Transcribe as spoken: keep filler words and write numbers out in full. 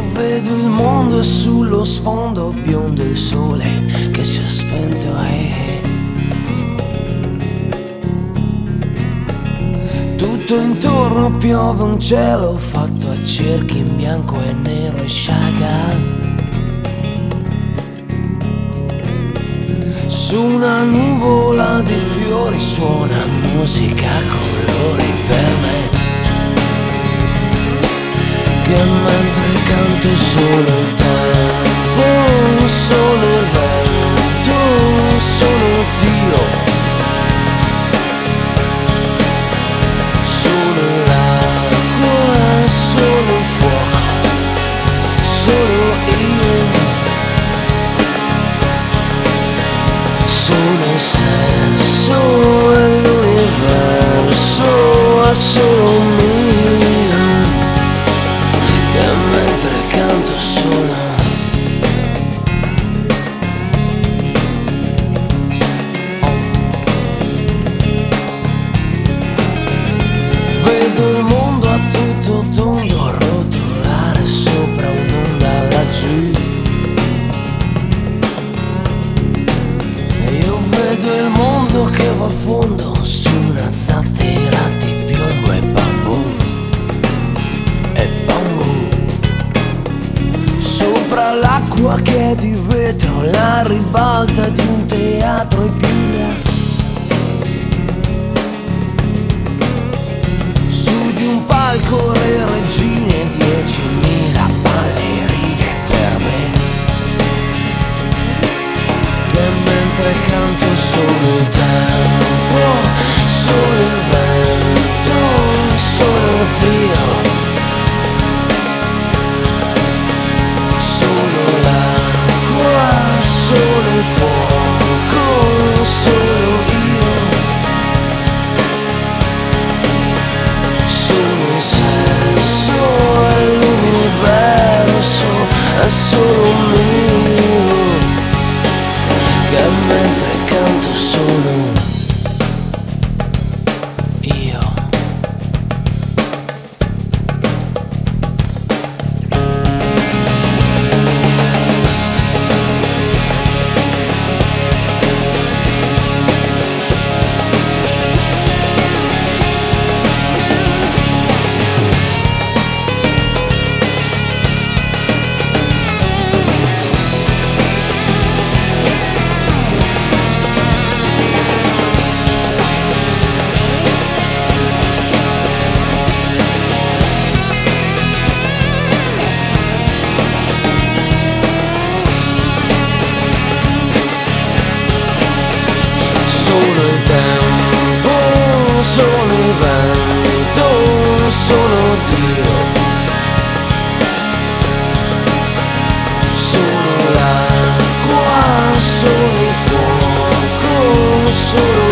vedo il mondo e sullo sfondo biondo il sole che si è spento, eh. Tutto intorno piove, un cielo fatto a cerchi in bianco e nero e Chagall. Su una nuvola di fiori suona musica a colori per me, che mentre canto sono il tempo, sono il vento, sono Dio, sono l'acqua, sono il fuoco, sono io, sono il senso e l'universo è solo mio, e mentre canto sono. Vedo il mondo a tutto tondo rotolare sopra un'onda laggiù, e io vedo il mondo che va a fondo su una zattera di piombo e bambù, e bambù. Sopra l'acqua che è di vetro, la ribalta di un teatro e più là. Su di un palco le regine, diecimila ballerine per me, che mentre canto sono il tempo, sono il vento, sono Dio, sono l'acqua, sono il fuoco, sono io, sono il senso e l'universo è solo mio, che mentre canto sono io. Sono il tempo, sono il vento, sono Dio, sono l'acqua, sono il fuoco, sono